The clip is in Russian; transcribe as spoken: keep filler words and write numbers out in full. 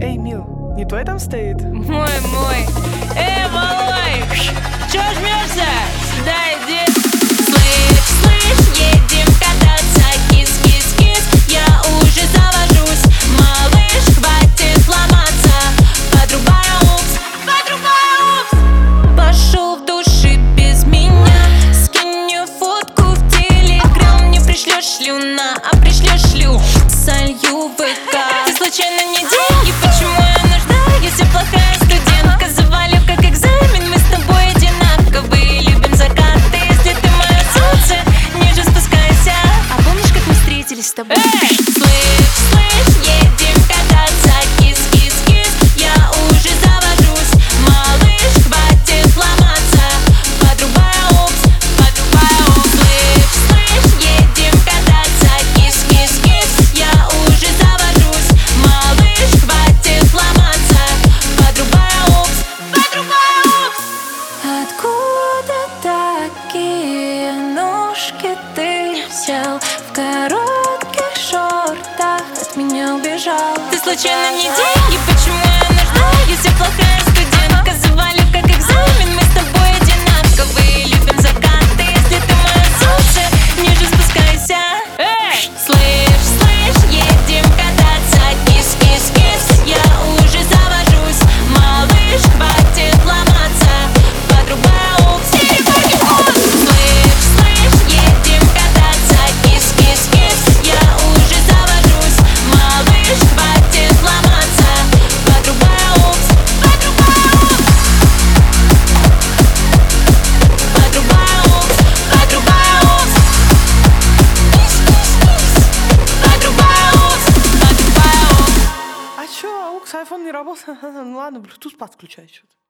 Эй, Мил, не твой там стоит? Мой, мой. Эй, малой, чё жмёшься? Сюда иди. Слышь, слышь, едем кататься. Кис, кис, кис, я уже завожусь. Малыш, хватит ломаться. Подрубай упс, подрубай упс. Пошёл в душ и без меня. Скинь мне фотку в телеграм. Не пришлёшь слюна, а пришлёшь шлю. Солью в ВК. Ты случайно не деньги? Почему я нужна, если плохая студентка? Завалю как экзамен, мы с тобой одинаковые. Любим закаты, если ты мое солнце, ниже спускайся. А помнишь, как мы встретились с тобой? Эй! Слышь, слышь, едем кататься. Кис, кис, кис, я уже завожусь. Малыш, хватит ломаться. Подрубай упс, подрубай упс. Слышь, слышь, едем кататься. Кис, кис, кис, я уже завожусь. Малыш, хватит ломаться. Подрубай упс, подрубай упс. Откуда такие ножки ты взял? В коротких шортах от меня убежал. Ты случайно не деньги? Почему я нужна, если плохая студентка? Завалю как экзамен, мы с тобой одинаковые. Любим закаты, если ты мое солнце, ниже спускайся. Эй! Слышь, слышь, едем кататься. Кис, кис, кис, я уже завожусь. Малыш, хватит ломаться. Подрубай упс, слышь, слышь, едем кататься. Кис, кис, кис, я уже завожусь. Малыш, хватит ломаться. Подрубай упс, подрубай упс. Подрубай упс, подрубай упс. Кис, кис, кис. Подрубай упс, подрубай упс. А чё, аукс, айфон не работает? Ну ладно, Bluetooth подключай что-то.